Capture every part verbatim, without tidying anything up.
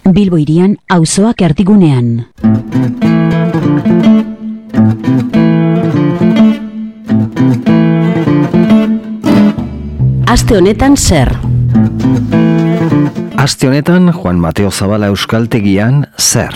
Bilbo hirian auzoak erdigunean. Aste honetan zer? Aste honetan Juan Mateo Zabala Euskaltegian zer?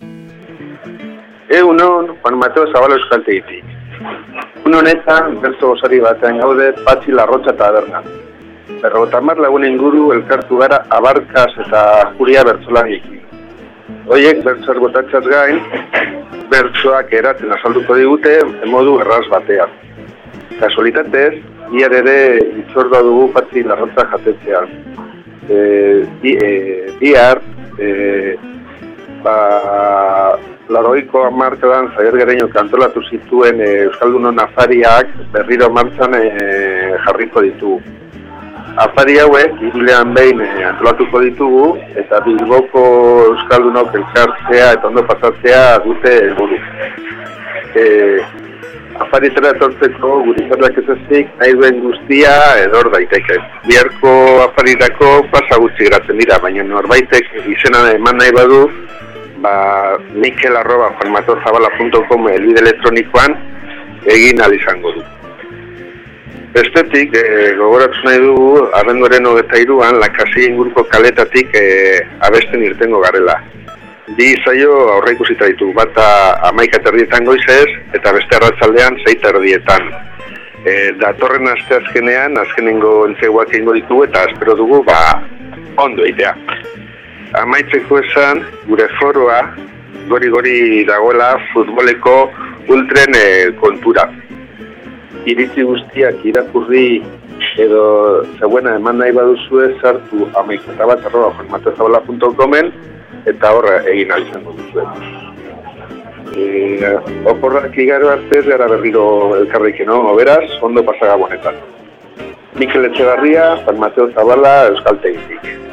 Egunon, Juan Mateo Zabala Euskaltegitik. Un honetan, berzo gozari batean gaude, Patxi Larrotxa taberna. Berrogota hamar lagun inguru elkartu gara abarkaz eta juria bertsolariekin. Hoiek bertsoak botatxaz gain, bertsoak eratzen azalduko digute modu erraz batean. Kasualitatez, iar ere itzordua dugu Patxi Larrotxa jatetzean. E, di, e, diar, e, ba, laroiko hamarkadan Zaier Gereño kantolatu zituen e, Euskaldunon afariak berriro martxan e, jarriko ditugu. Afari hauek, hirulean behin e, antolatuko ditugu, eta Bilboko Euskaldunok elkartzea eta ondo pasatzea dute helburu. E, Afaritara etortzeko gurizarrak ez ezik, nahi duen guztia edor daiteke. Biharko afarirako pasa gutxi geratzen dira, baina norbaitek izena eman nahi badu, ba, mikel arroba juanmatozabala punto com elbide elektronikoan egin ahal izango du. Bestetik, e, gogoratu nahi dugu, abenduaren hogeita hiruan, Lakasi inguruko kaletatik e, abesten irtengo garela. Bi saio aurre ikusita ditu, bata hamaika erdietan goizez, eta beste arratsaldean sei erdietan. E, datorren aste azkenean, azkenengo entzeguak egingo ditugu, eta espero dugu, ba, ondo egitea. Amaitzeko esan, gure foroa, gori-gori dagoela futboleko ultren e, kontura. Iritzi guztiak irakurri edo zeuena eman nahi baduzue sartu hamaika bat arroba juanmatozabala punto comen eta horra egin ahal izango duzue. E, oporrak igaro arte ez gara berriro elkarrekin, no? Beraz, ondo pasaga bonetan. Mikel Etxegarria, Juan Mateo Zabala, Euskaltegitik.